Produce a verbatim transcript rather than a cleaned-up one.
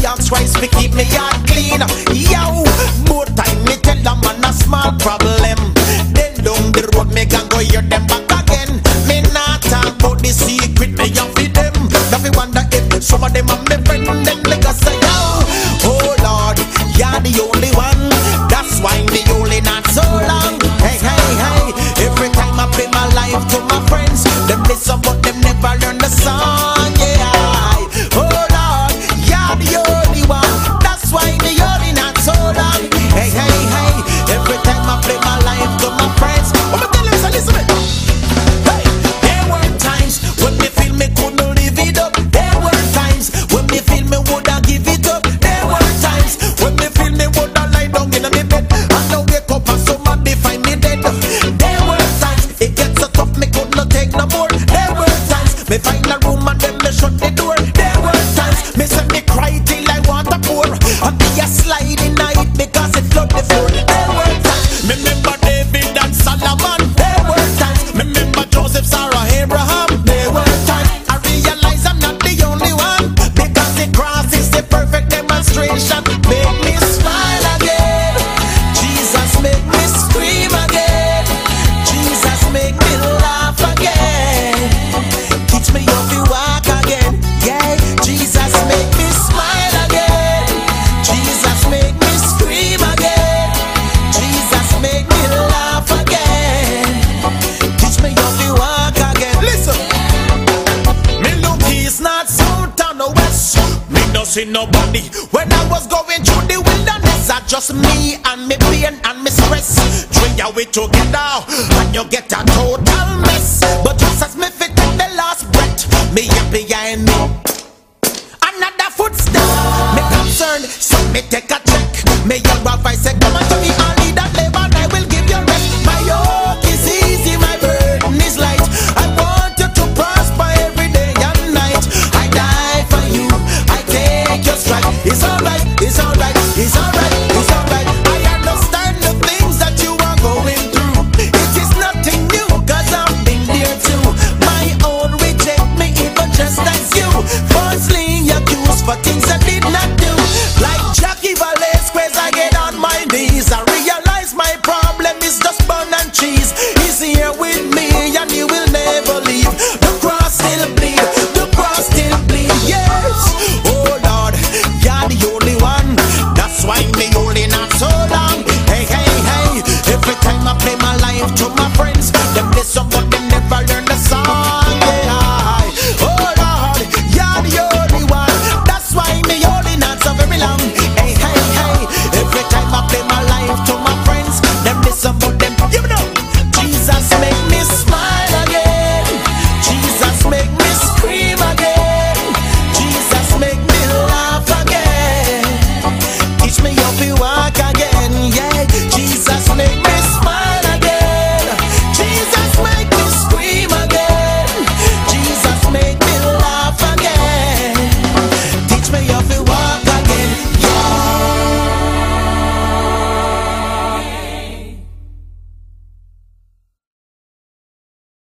ask Christ to keep me heart clean. Yo, more time me tell them man a small problem. Then down the road me can go hear them back again. Me not talk about the secret me have for them. Now me wonder if some of them are me friend. Them like I say, yo, oh Lord, you're the only one. That's why me only not so long. Hey, hey, hey. Every time I pay my life to my friends, them listen but them never learn the song. Yeah, oh Lord, you're the only one. That's why me only not so long. Hey, hey, hey. Every time I play my life to my friends, I'm gonna tell them, so listen to me. Hey, there were times when me feel me couldn't live it up. There were times when me feel me woulda give it up. There were times when me feel me woulda lie down in me bed and now wake up and somebody find me dead. There were times it gets so tough me could not take no more. There were times me find a room and then me shut the door. There were times me say me cry till I want to pour and be a slide in it because it flood the floor. There were times me remember David and Solomon. There were times me remember Joseph, Sarah, Abraham. There were times I realize I'm not the only one because the cross is the perfect demonstration. Make me smile again, Jesus make me scream again, Jesus make me laugh again, teach me how to walk again. Yeah, Jesus make me smile again, Jesus make me scream again, Jesus make me laugh again, teach me how to walk again. Listen, me look east, not south and the west. Me no see nobody when I was going through the wilderness. I just me and me pain and me stress. Three of we together and you get a total mess. But just as me fit in the last breath, me happy behind me another footstep. Me concerned, so me take a check. Me young wife I say